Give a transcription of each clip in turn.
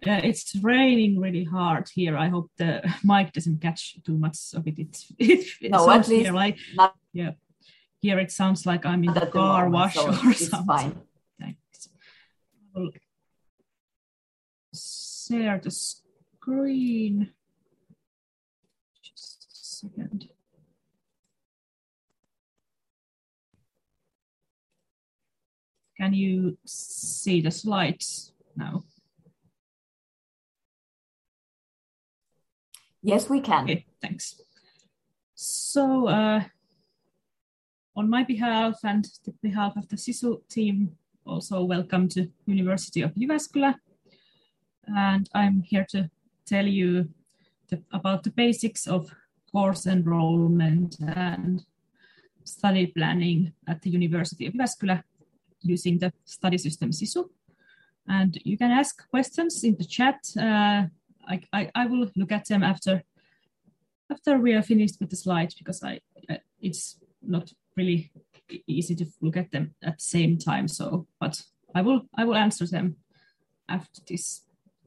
It's raining really hard here. I hope the mic doesn't catch too much of it. It No, sounds at least here like not here it sounds like I'm in the at the car moment, wash so or it's something. fine. Thanks. I'll share the screen. Just a second. Can you see the slides now? Yes, we can. Okay, thanks. So on my behalf and the behalf of the SISU team, also welcome to University of Jyväskylä. And I'm here to tell you about the basics of course enrollment and study planning at the University of Jyväskylä using the study system SISU. And you can ask questions in the chat. I will look at them after we are finished with the slides, because it's not really easy to look at them at the same time. So, but I will answer them after this.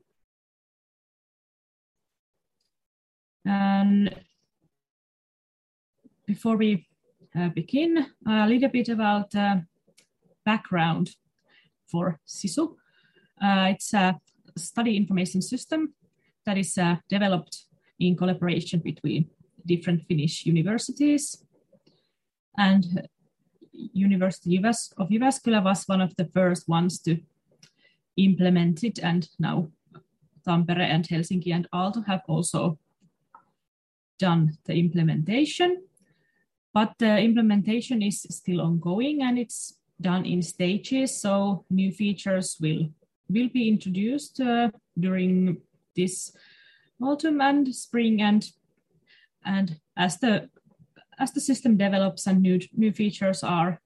And before we begin, a little bit about background for SISU. It's a study information system that is developed in collaboration between different Finnish universities. And University of Jyväskylä was one of the first ones to implement it, and now Tampere and Helsinki and Aalto have also done the implementation. But the implementation is still ongoing and it's done in stages, so new features will be introduced during this autumn and spring, and as the system develops and new features are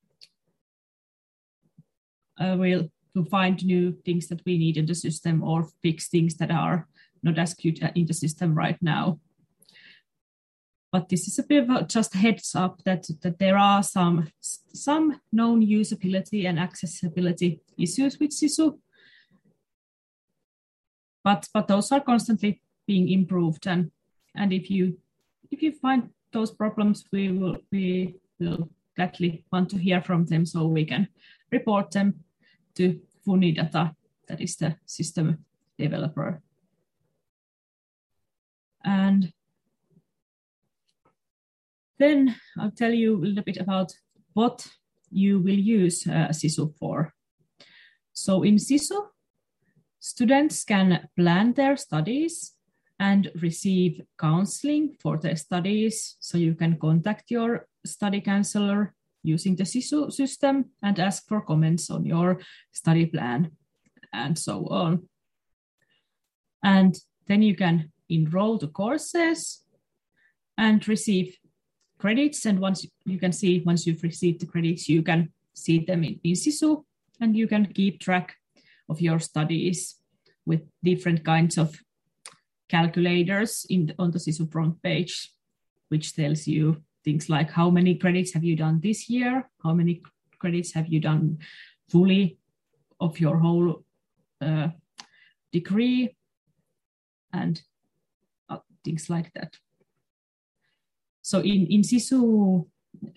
will find new things that we need in the system or fix things that are not as good in the system right now. But this is a bit of just heads up that there are some known usability and accessibility issues with SISU, but those are constantly being improved, and if you find those problems, we will gladly want to hear from them so we can report them to Funidata, that is the system developer. And then I'll tell you a little bit about what you will use SISU for. So in SISU, students can plan their studies and receive counseling for their studies. So you can contact your study counselor using the SISU system and ask for comments on your study plan and so on. And then you can enroll to courses and receive credits, and once you've received the credits, you can see them in SISU, and you can keep track of your studies with different kinds of calculators on the SISU front page, which tells you things like how many credits have you done this year, how many credits have you done fully of your whole degree, and things like that. So in SISU,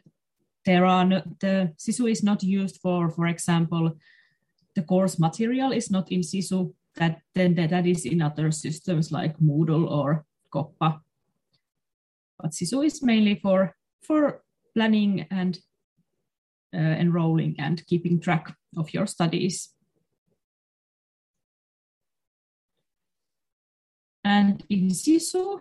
the SISU is not used for example, the course material is not in SISU, that is in other systems like Moodle or Koppa. But SISU is mainly for planning and enrolling and keeping track of your studies. And in SISU,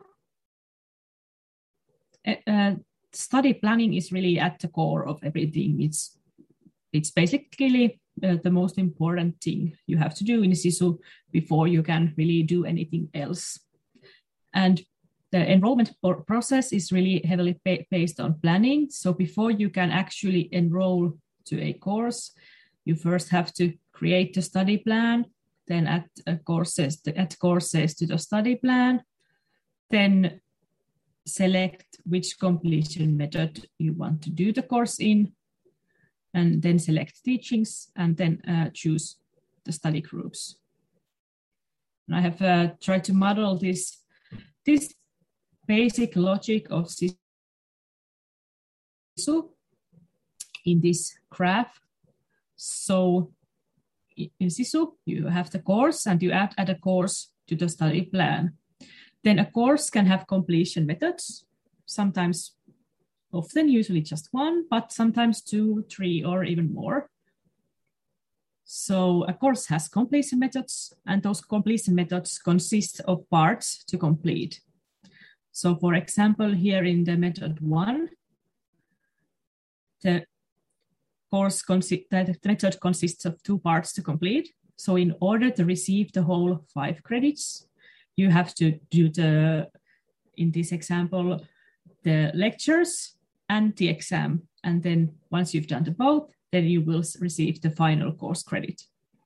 study planning is really at the core of everything. It's basically the most important thing you have to do in SISU before you can really do anything else. And the enrollment process is really heavily based on planning. So before you can actually enroll to a course, you first have to create the study plan, then add courses to the study plan, then select which completion method you want to do the course in, and then select teachings, and then choose the study groups. And I have tried to model this basic logic of SISU in this graph. So in SISU, you have the course and you add a course to the study plan. Then a course can have completion methods, sometimes, often, usually just one, but sometimes 2, 3, or even more. So a course has completion methods, and those completion methods consist of parts to complete. So for example, here in the method 1, the method consists of 2 parts to complete. So in order to receive the whole 5 credits, you have to do in this example, the lectures and the exam. And then once you've done the both, then you will receive the final course credit.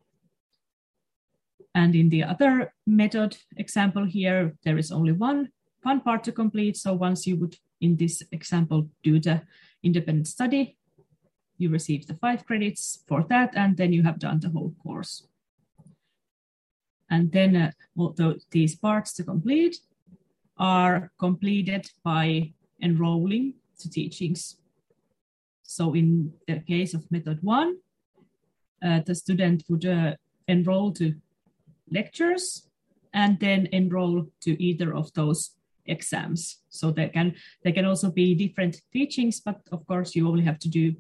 And in the other method example here, there is only one part to complete. So once you would, in this example, do the independent study, you receive the 5 credits for that, and then you have done the whole course. And then these parts to complete are completed by enrolling to teachings. So in the case of method 1, the student would enroll to lectures and then enroll to either of those exams. So there can also be different teachings, but of course you only have to do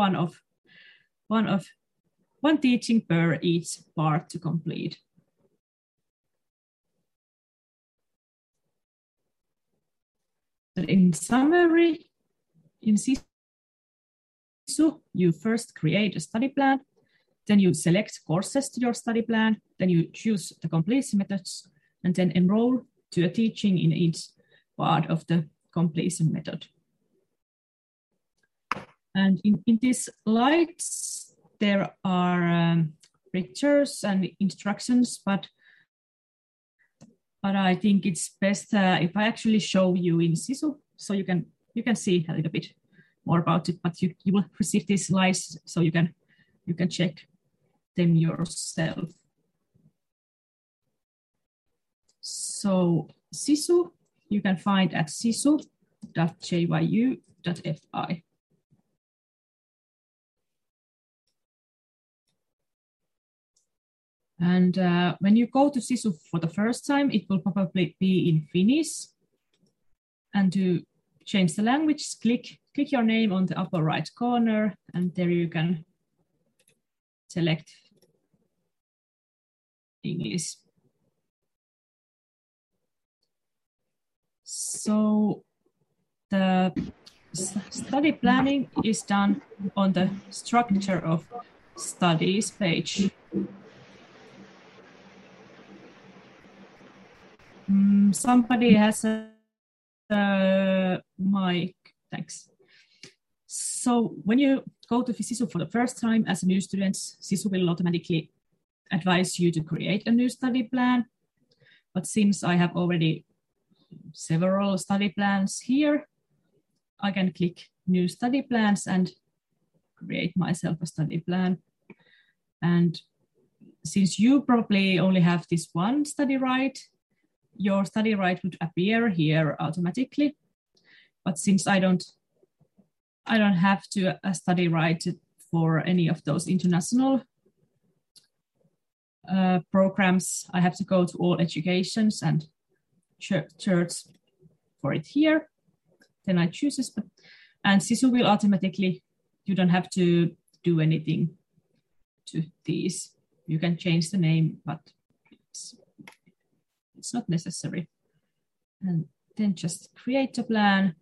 one teaching per each part to complete. But in summary, in SISU, you first create a study plan, then you select courses to your study plan, then you choose the completion methods, and then enroll to a teaching in each part of the completion method. And in these slides, there are pictures and instructions, but I think it's best if I actually show you in SISU, so you can see a little bit more about it, but you will receive these slides so you can check them yourself. So SISU, you can find at sisu.jyu.fi. And when you go to SISU for the first time, it will probably be in Finnish. And to change the language, click your name on the upper right corner, and there you can select English. So the study planning is done on the structure of studies page. Somebody has a mic, thanks. So when you go to SISU for the first time as a new student, SISU will automatically advise you to create a new study plan. But since I have already several study plans here, I can click new study plans and create myself a study plan. And since you probably only have this one study right, your study right would appear here automatically. But since I don't have to study right for any of those international programs, I have to go to all educations and search for it here. Then I choose this, and SISU will automatically, you don't have to do anything to these. You can change the name, but it's not necessary. And then just create a plan.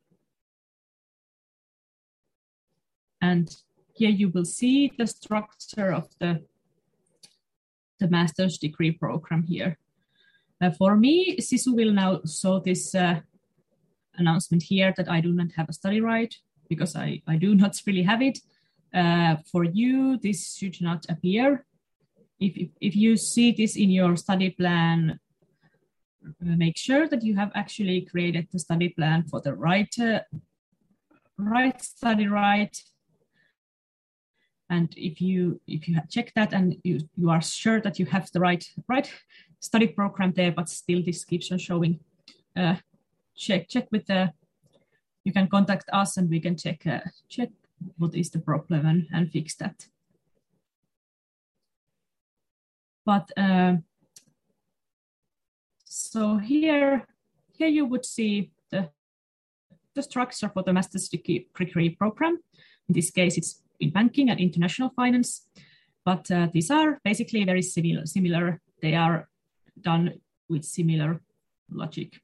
And here you will see the structure of the master's degree program here. For me, SISU will now show this announcement here that I do not have a study right, because I do not really have it. For you, this should not appear. If you see this in your study plan, make sure that you have actually created the study plan for the right study right. And if you have checked that and you are sure that you have the right study program there, but still this keeps on showing. Check with you can contact us and we can check what is the problem and fix that. But so here you would see the structure for the master's degree program. In this case, it's in banking and international finance, but these are basically very similar. They are done with similar logic.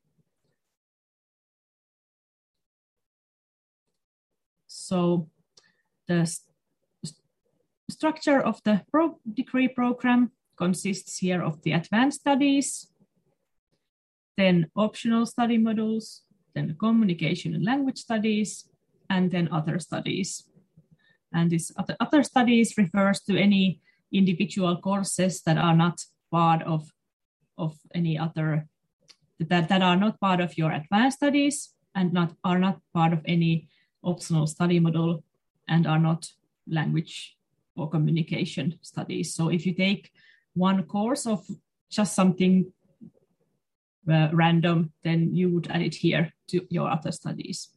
So the structure of the degree program consists here of the advanced studies, then optional study modules, then communication and language studies, and then other studies. And this other studies refers to any individual courses that are not part of any other, that are not part of your advanced studies and are not part of any optional study module and are not language or communication studies. So if you take one course of just something random, then you would add it here to your other studies.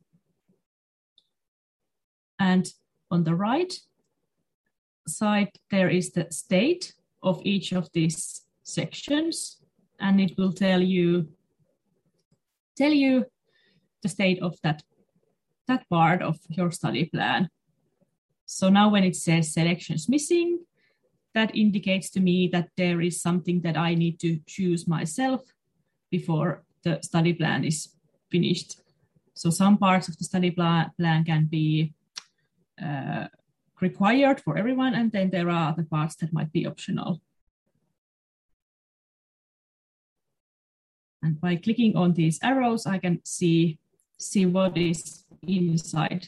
And on the right side, there is the state of each of these sections, and it will tell you the state of that part of your study plan. So now when it says selections missing, that indicates to me that there is something that I need to choose myself before the study plan is finished. So some parts of the study plan can be required for everyone, and then there are other parts that might be optional. And by clicking on these arrows, I can see what is inside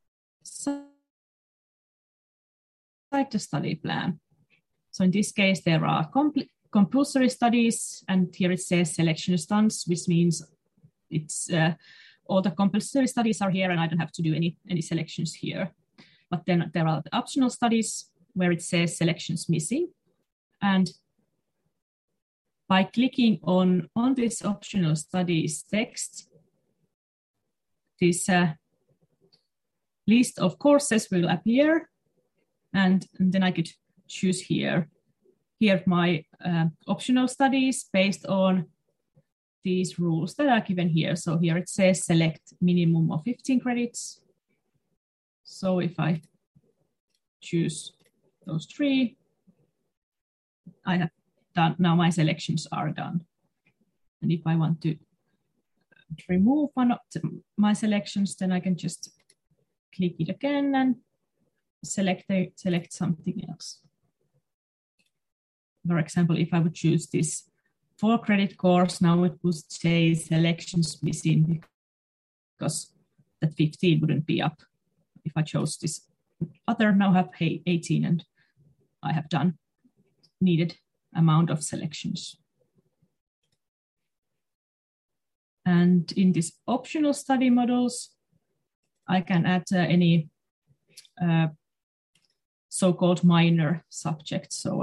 the study plan. So in this case, there are compulsory studies, and here it says selection stunts, which means it's all the compulsory studies are here and I don't have to do any selections here. But then there are the optional studies where it says selections missing. And by clicking on this optional studies text, this list of courses will appear, and then I could choose here my optional studies based on these rules that are given here. So here it says select minimum of 15 credits. So if I choose those 3, I have done, now my selections are done. And if I want to remove one of my selections, then I can just click it again and select something else. For example, if I would choose this 4-credit course, now it would say selections missing because that 15 wouldn't be up. If I chose this other, now have 18 and I have done needed amount of selections. And in this optional study models, I can add any so-called minor subjects. So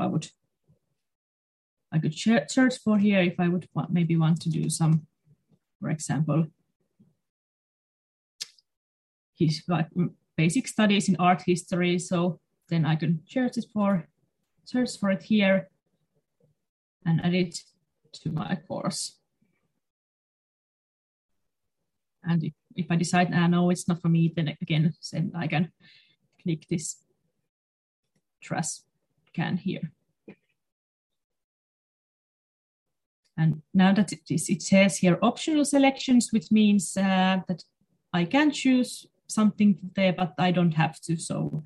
I could search for here if I would maybe want to do some, for example, like basic studies in art history. So then I can search for it here and add it to my course. And if I decide, no, it's not for me, then again, I can click this trash can here. And now that it says here optional selections, which means that I can choose something there, but I don't have to. So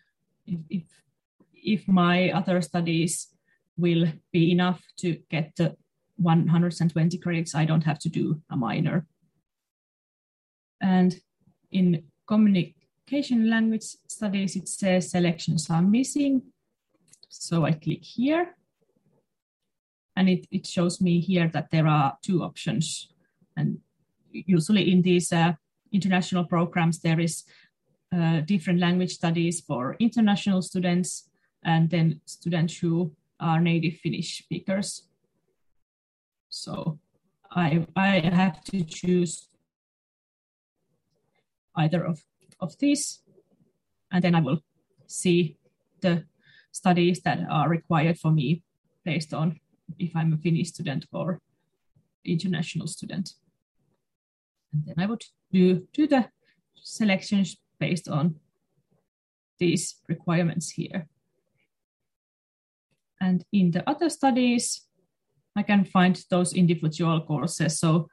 if my other studies will be enough to get the 120 credits, I don't have to do a minor. And in communication language studies, it says selections are missing. So I click here. And it shows me here that there are 2 options. And usually in these international programs, there is different language studies for international students and then students who are native Finnish speakers. So I have to choose either of these, and then I will see the studies that are required for me based on if I'm a Finnish student or international student. And then I would do the selections based on these requirements here. And in the other studies, I can find those individual courses. So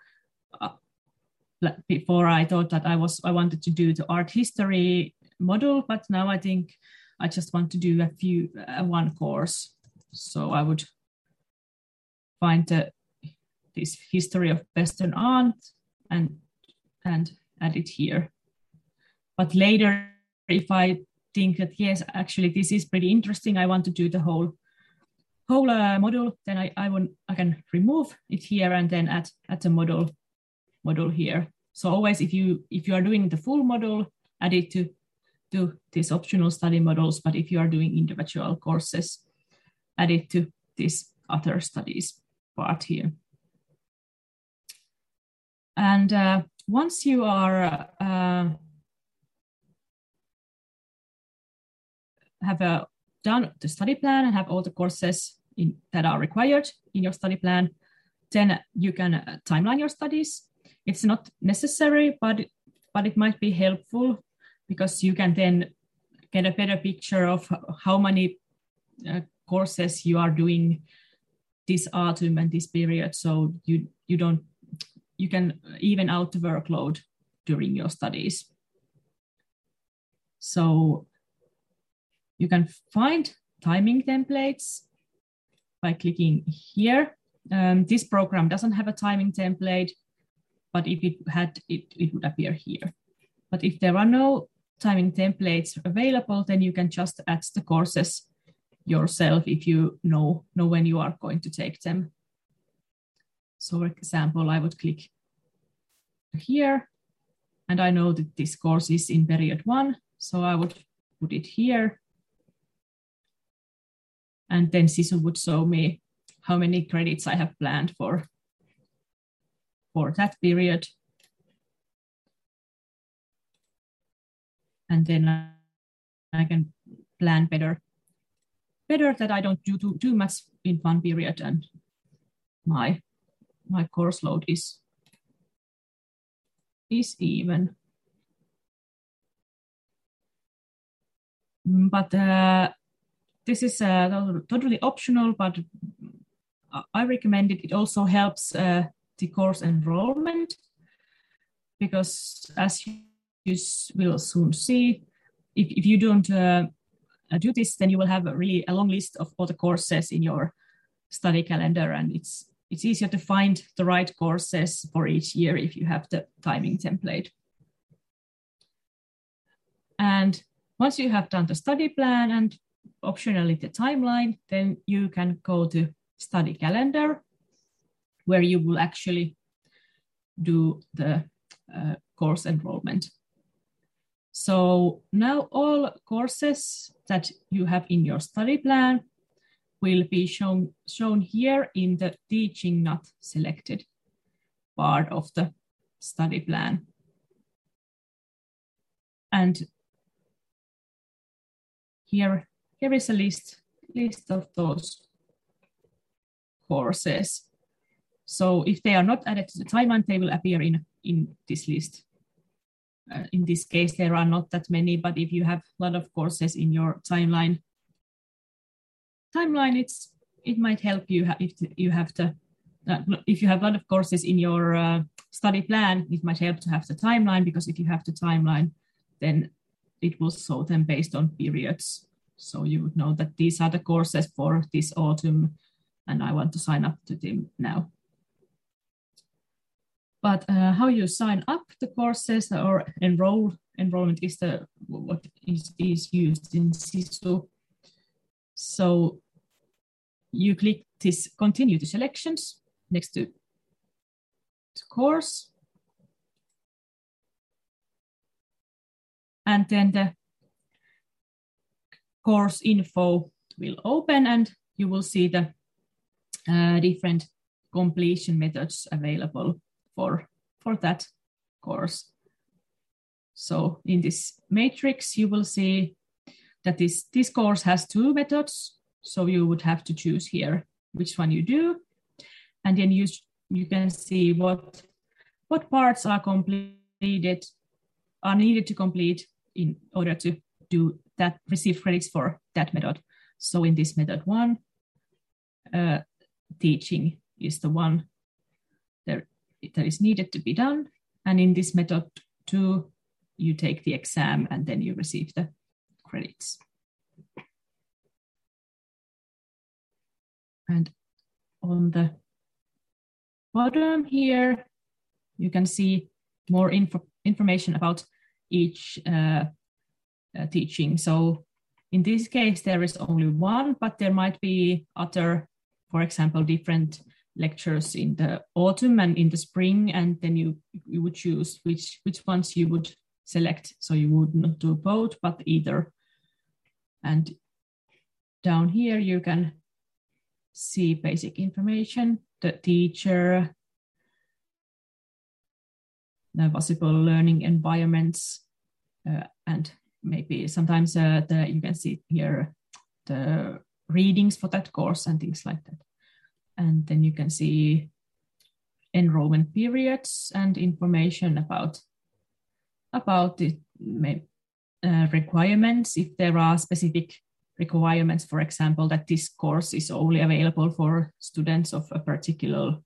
before I thought that I wanted to do the art history module, but now I think I just want to do one course. So I would find this history of Western art and add it here. But later, if I think that yes, actually this is pretty interesting, I want to do the whole module, then I can remove it here and then add the module here. So always, if you are doing the full module, add it to these optional study modules. But if you are doing individual courses, add it to this other studies part here. And once you are have done the study plan and have all the courses that are required in your study plan, then you can timeline your studies. It's not necessary, but it might be helpful because you can then get a better picture of how many courses you are doing this autumn and this period. So you can even out the workload during your studies. So you can find timing templates by clicking here. This program doesn't have a timing template, but if it had, it would appear here. But if there are no timing templates available, then you can just add the courses yourself if you know when you are going to take them. So for example, I would click here, and I know that this course is in period 1, so I would put it here. And then Sisu would show me how many credits I have planned for that period. And then I can plan better that I don't do too much in one period, and my course load is even. But this is totally optional, but I recommend it. It also helps the course enrollment, because as you will soon see, if you don't do this, then you will have a long list of all the courses in your study calendar, and it's easier to find the right courses for each year if you have the timing template. And once you have done the study plan and optionally the timeline, then you can go to study calendar, where you will actually do the course enrollment. So now all courses that you have in your study plan will be shown here in the teaching not selected part of the study plan. And here is a list of those courses. So if they are not added to the timeline, they will appear in this list. In this case, there are not that many, but if you have a lot of courses in your timeline, it might help you if you have a lot of courses in your study plan. It might help to have the timeline, because if you have the timeline, then it will show them based on periods. So you would know that these are the courses for this autumn, and I want to sign up to them now. But how you sign up the courses or enrollment is what is used in Sisu. So you click this continue to selections next to course. And then the course info will open, and you will see the different completion methods available for that course. So in this matrix, you will see that this course has 2 methods. So you would have to choose here which one you do. And then you can see what parts are needed to complete in order to do that, receive credits for that method. So in this method 1, teaching is the one that is needed to be done. And in this method 2, you take the exam and then you receive the credits. And on the bottom here, you can see more information about each teaching. So in this case, there is only one, but there might be other, for example, different lectures in the autumn and in the spring, and then you would choose which ones you would select. So you would not do both, but either. And down here, you can see basic information, the teacher, the possible learning environments, and maybe sometimes you can see here the readings for that course and things like that. And then you can see enrollment periods and information about the requirements, if there are specific requirements, for example, that this course is only available for students of a particular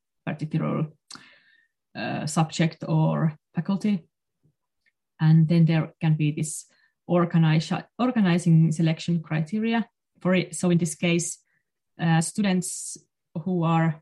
subject or faculty. And then there can be this organizing selection criteria for it. So in this case, students who are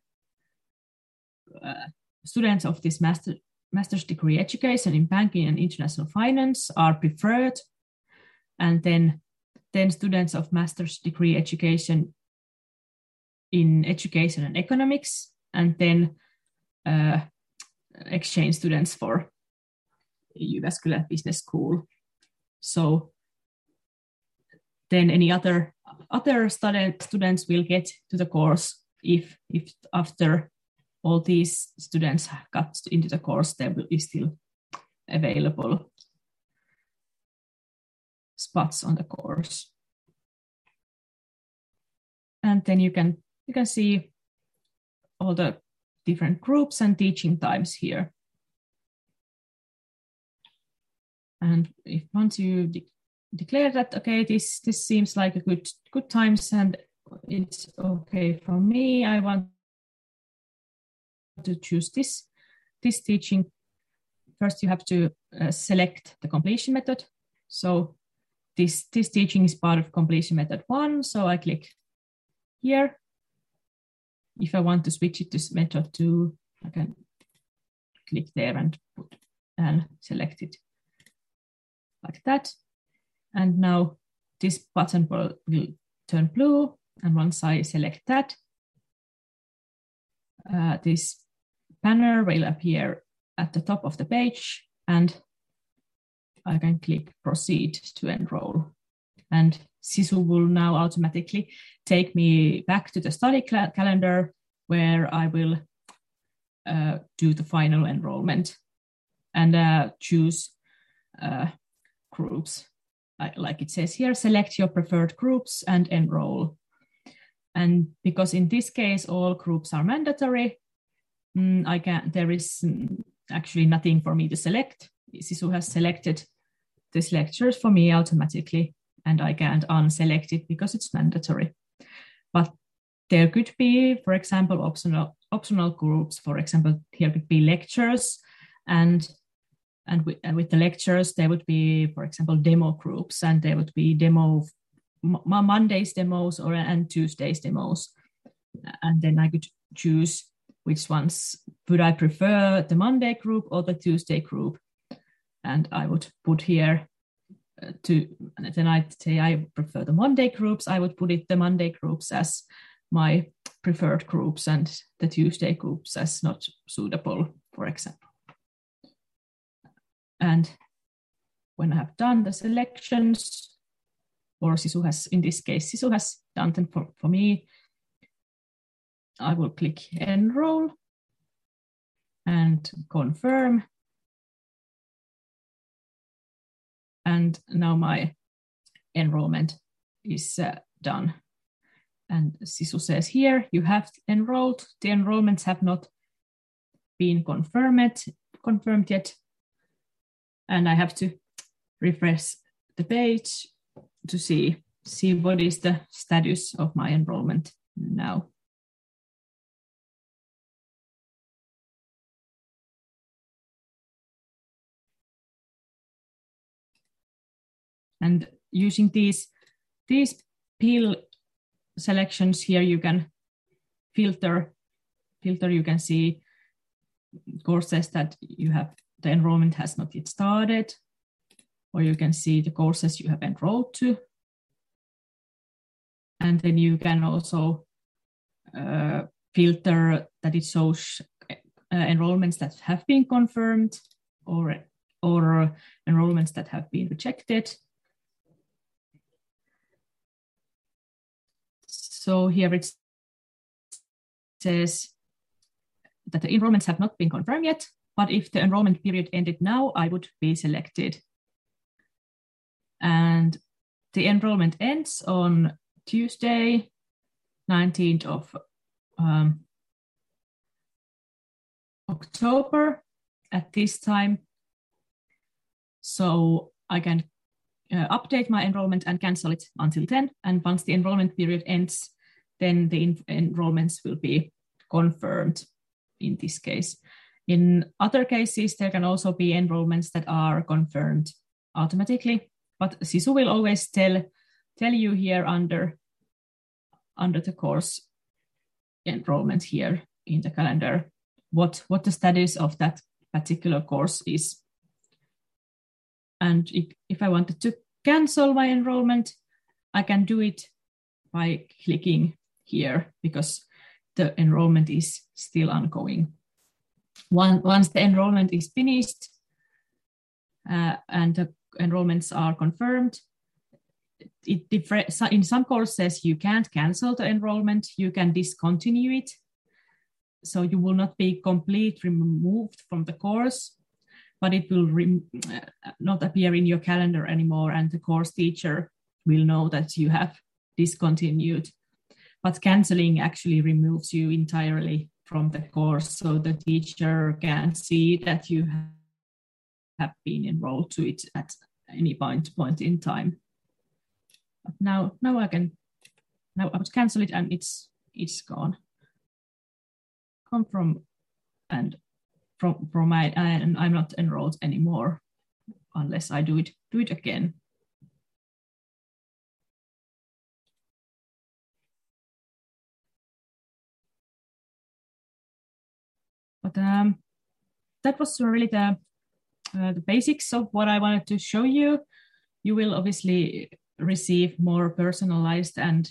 students of this master's degree education in banking and international finance are preferred. And then students of master's degree education in education and economics, and then exchange students for Jyväskylä Business School. So then any other students will get to the course if after all these students got into the course, there will be still available spots on the course. And then you can see all the different groups and teaching times here. And if once you declare that, okay, this seems like a good times and it's okay for me, I want to choose this teaching. First, you have to select the completion method. So this teaching is part of completion method 1. So I click here. If I want to switch it to method 2, I can click there and select it like that. And now this button will turn blue. And once I select that, this banner will appear at the top of the page, and I can click proceed to enroll. And Sisu will now automatically take me back to the study calendar where I will do the final enrollment and choose groups. Like it says here, select your preferred groups and enroll. And because in this case, all groups are mandatory, there is actually nothing for me to select. Sisu has selected these lectures for me automatically, and I can't unselect it because it's mandatory. But there could be, for example, optional groups. For example, here could be lectures, and with the lectures, there would be, for example, demo groups, and there would be Monday's demos and Tuesday's demos. And then I could choose which ones would I prefer, the Monday group or the Tuesday group. And I would put here and then I'd say I prefer the Monday groups. I would put the Monday groups as my preferred groups and the Tuesday groups as not suitable, for example. And when I have done the selections, or Sisu has, in this case, Sisu has done them for me, I will click enroll and confirm. And now my enrollment is done. And Sisu says here, you have enrolled. The enrollments have not been confirmed yet. And I have to refresh the page to see what is the status of my enrollment now. And using these pill selections here, you can filter. You can see courses that you have, the enrollment has not yet started, or you can see the courses you have enrolled to. And then you can also filter that it shows enrollments that have been confirmed or enrollments that have been rejected. So here it says that the enrollments have not been confirmed yet, but if the enrollment period ended now, I would be selected. And the enrollment ends on Tuesday, 19th of October at this time. So I can update my enrollment and cancel it until then. And once the enrollment period ends, then the enrollments will be confirmed in this case. In other cases, there can also be enrollments that are confirmed automatically, but Sisu will always tell you here under the course enrollment here in the calendar what the status of that particular course is. And if I wanted to cancel my enrollment, I can do it by clicking here because the enrollment is still ongoing. Once the enrollment is finished and the enrollments are confirmed, in some courses you can't cancel the enrollment, you can discontinue it. So you will not be completely removed from the course, but it will not appear in your calendar anymore, and the course teacher will know that you have discontinued. But canceling actually removes you entirely from the course, so the teacher can see that you have been enrolled to it at any point in time. But now I would cancel it and it's gone. Come from my, and I'm not enrolled anymore unless I do it again. But that was really the basics of what I wanted to show you. You will obviously receive more personalized and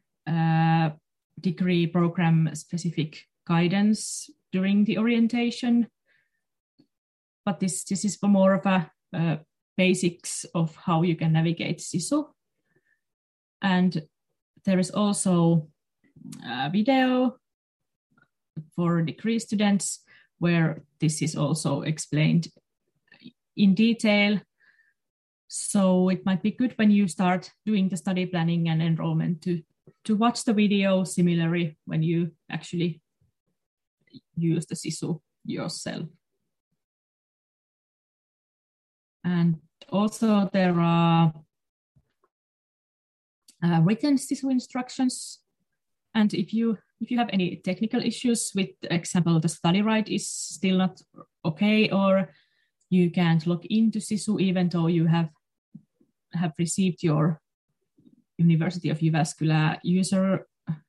degree program specific guidance during the orientation. But this is for more of a basics of how you can navigate Sisu. And there is also a video for degree students where this is also explained in detail. So it might be good when you start doing the study planning and enrollment to watch the video similarly when you actually use the Sisu yourself. And also there are written Sisu instructions. And if you have any technical issues with, for example, the study right is still not okay, or you can't log into Sisu even though you have received your University of Jyväskylä user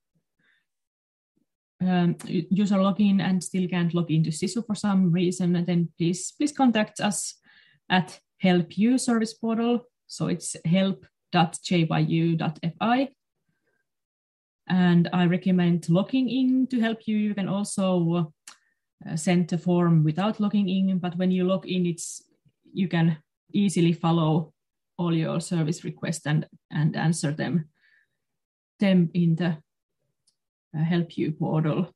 login and still can't log into Sisu for some reason, and then please contact us at Help You service portal. So it's help.jyu.fi. And I recommend logging in to Help You. You can also send a form without logging in, but when you log in, you can easily follow all your service requests and answer them in Help You portal.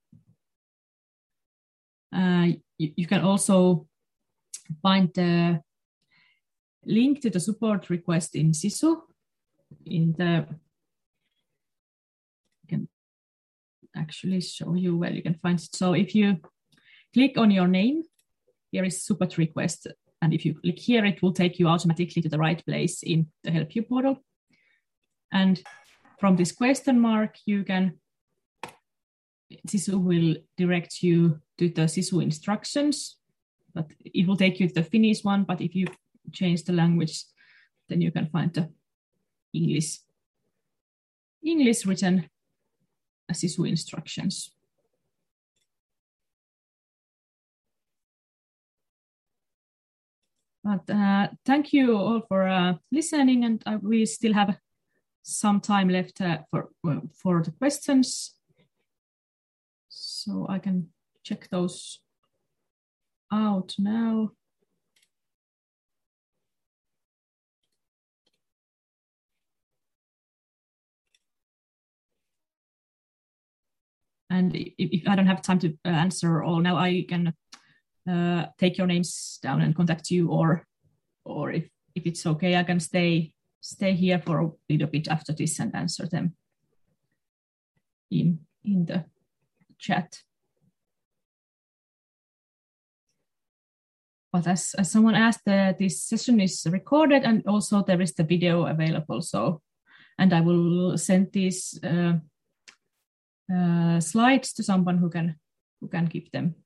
You can also find the link to the support request in Sisu. I can actually show you where you can find it. So if you click on your name, here is support request. And if you click here, it will take you automatically to the right place in the Help You portal. And from this question mark, Sisu will direct you to the Sisu instructions, but it will take you to the Finnish one. But if you change the language, then you can find the English written Sisu instructions. But thank you all for listening, and we still have some time left for the questions. So I can check those out now. And if I don't have time to answer all now, I can take your names down and contact you, or if it's okay, I can stay here for a little bit after this and answer them in the chat. But as someone asked, this session is recorded, and also there is the video available. So, and I will send these slides to someone who can keep them